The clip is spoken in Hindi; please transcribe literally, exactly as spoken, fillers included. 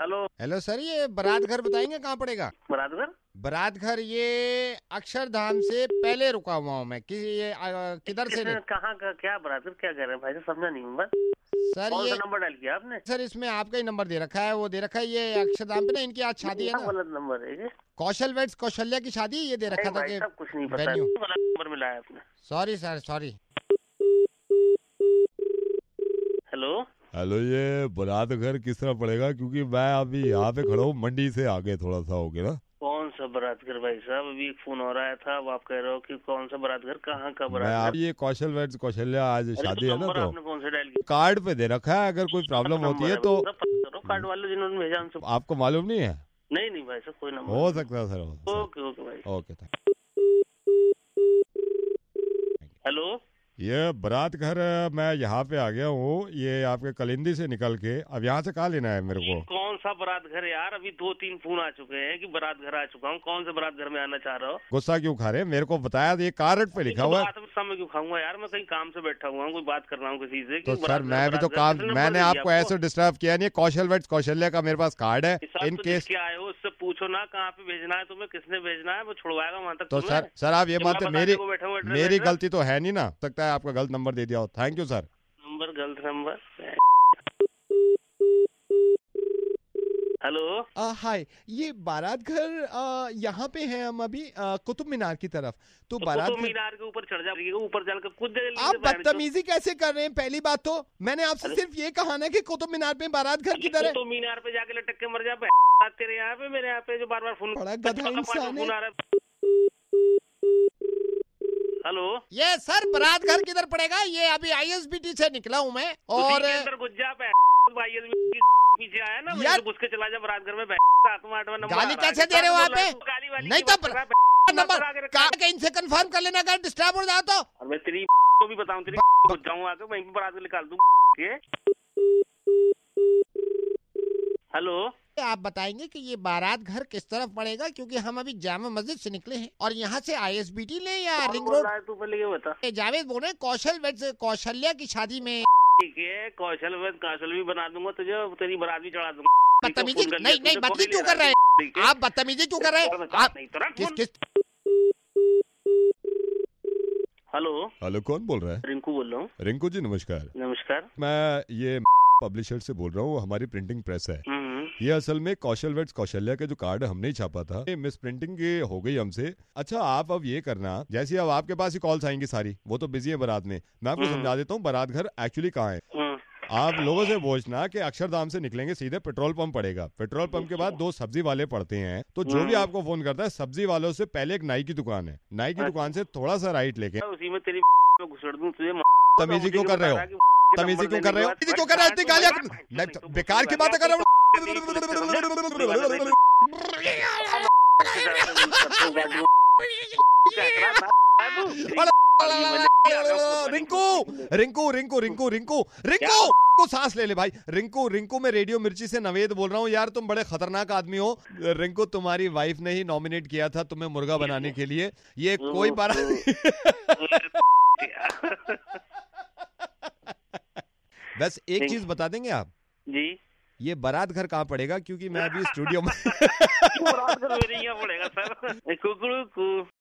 हेलो हेलो सर, ये बारात घर बताएंगे कहाँ पड़ेगा? बारात घर बारात घर ये अक्षरधाम से पहले रुका हुआ हूँ मैं कि ये आ, किधर से? कहाँ का क्या बारात घर क्या कह रहे हैं भाई साहब, समझा नहीं हूँ बस। सर कौन ये सा नंबर डायल किया आपने? सर इसमें आपका ही नंबर दे रखा है, वो दे रखा है ये अक्षरधाम पे ना, इनकी आज शादी है ना। गलत नंबर है ये। कौशल वेड्स कौशल्या की शादी, ये दे रखा था कि सब कुछ नहीं पता, वेन्यू। गलत नंबर मिला है आपने। Sorry sir, sorry. Hello hello, ये बारात घर किस तरह पड़ेगा? क्योंकि मैं अभी यहाँ पे खड़ा हूँ, मंडी से आगे थोड़ा सा हो गया ना। कौन सा बारात घर भाई साहब? अभी एक फोन हो रहा था, अब आप कह रहे हो कि कौन सा बारात घर, कहाँ का मैं बारात आप घर? ये कौशल वेड्स कौशल्या आज शादी है ना, तो आपने कौन सा डायल किया? कार्ड पे दे रखा है, अगर कोई प्रॉब्लम होती है तो। कार्ड वाले जिन्होंने भेजा उनसे। आपको मालूम नहीं है? नहीं नहीं भाई साहब, कोई नंबर हो सकता है सर, हो ओके ओके भाई, ओके थैंक। हेलो ये बारात घर मैं यहाँ पे आ गया हूँ, ये आपके कलिंदी से निकल के। अब यहाँ से कहाँ लेना है मेरे को? कौन सा बारात घर यार? अभी दो तीन फोन आ चुके हैं कि बारात घर आ चुका हूँ। कौन से बारात घर में आना चाह रहे हो? गुस्सा क्यों खा रहे हैं? मेरे को बताया, ये कार्ड पे लिखा हुआ है। समय क्यों खाऊंगा यार, मैं कहीं काम से बैठा हुआ हूँ, कोई बात कर रहा हूँ किसी से। तो सर मैं भी तो काम, मैंने आपको ऐसे डिस्टर्ब किया नहीं। कौशल वेड्स कौशल्या का मेरे पास कार्ड है, इन केस क्या आए हो उससे पूछो ना, कहाँ पे भेजना है तुम्हें, किसने भेजना है, वो छुड़वाएगा वहाँ तक। तो सर सर आप ये मानते मेरी मेरी गलती तो है नहीं ना? सकता है आपका गलत नंबर दे दिया हो। Thank you sir. नंबर गलत नंबर। हेलो हाय, ये बारात घर यहाँ पे है, हम अभी आ, कुतुब मीनार की तरफ। तो, तो बारात कुतुब मीनार के ऊपर चढ़ जाएगी, ऊपर जाकर कुछ आप बदतमीजी कैसे कर रहे हैं? पहली बात तो मैंने आपसे सिर्फ ये कहा ना कि कुतुब मीनार पे बारात घर किधर है। कुतुब मीनार पे जाके लटक के मर जा बात तेरे यहाँ पे, मेरे यहाँ पे जो बार बार फोन बड़ा गधा इंसान है। हेलो ये सर बारात घर किधर पड़ेगा? ये अभी आई एस बी टी से निकला हूँ मैं, और अंदर घुस जा पीछे आया ना यार, घुस के चला जा बारात घर में। गाली कैसे दे रहे हो आप? नहीं तो नंबर इनसे कंफर्म कर लेना, अगर डिस्टर्ब हो जाओ तो। और मैं तेरी को भी बताऊं, तेरी घुस जाऊँ आके वहीं पे बारात निकाल दूं। हेलो आप बताएंगे कि ये बारात घर किस तरफ पड़ेगा? क्योंकि हम अभी जामा मस्जिद से निकले हैं और यहाँ से आई एस बी टी ले या रिंग रोड? तू पहले ये बता। जावेद बोल रहे हैं कौशल वेड्स कौशल्या की शादी में। ठीक है, कौशल वेद कौशल भी बना दूंगा तुझे, तेरी बारात भी चढ़ा दूंगा। बदतमीजी नहीं नहीं बदतमीजी क्यों कर रहे हैं आप? बदतमीजी क्यों कर रहे हैं आप? किस किस हेलो हेलो, कौन बोल रहा है? रिंकू बोल रहा हूँ। रिंकू जी नमस्कार। नमस्कार, मैं ये पब्लिशर से बोल रहा हूँ, हमारी प्रिंटिंग प्रेस है। ये असल में कौशल वेड्स कौशल्या का जो कार्ड हमने ही छापा था, ये मिस प्रिंटिंग की हो गई हमसे। अच्छा आप अब ये करना, जैसे अब आपके पास ही कॉल्स आएंगी सारी, वो तो बिजी है बारात में, मैं आपको समझा देता हूँ बारात घर एक्चुअली कहाँ है। आप लोगों से पूछना कि अक्षरधाम से निकलेंगे सीधे पेट्रोल पंप पड़ेगा, पेट्रोल पंप के बाद दो सब्जी वाले पड़ते हैं, तो जो भी आपको फोन करता है सब्जी वालों से पहले एक नाई की दुकान है, नाई की दुकान से थोड़ा सा राइट लेके। उसी में तेरी घुसड़ दूं तुझे। तमीजी क्यों कर रहे हो? तमीजी क्यों कर रहे हो? क्यों कर रहे हो? इतनी गालियां, बेकार की बातें कर रहे हो। रिंकू रिंकू रिंकू रिंकू रिंकू रिंकू को सांस ले ले भाई। रिंकू रिंकू मैं रेडियो मिर्ची से नवेद बोल रहा हूँ यार, तुम बड़े खतरनाक आदमी हो। रिंकू तुम्हारी वाइफ ने ही नॉमिनेट किया था तुम्हें मुर्गा बनाने के लिए, ये कोई बारात बस एक चीज बता देंगे आप जी, ये बारात घर कहाँ पड़ेगा? क्योंकि मैं अभी स्टूडियो में बारात घर मेरे यहाँ पड़ेगा सर। कुकड़ू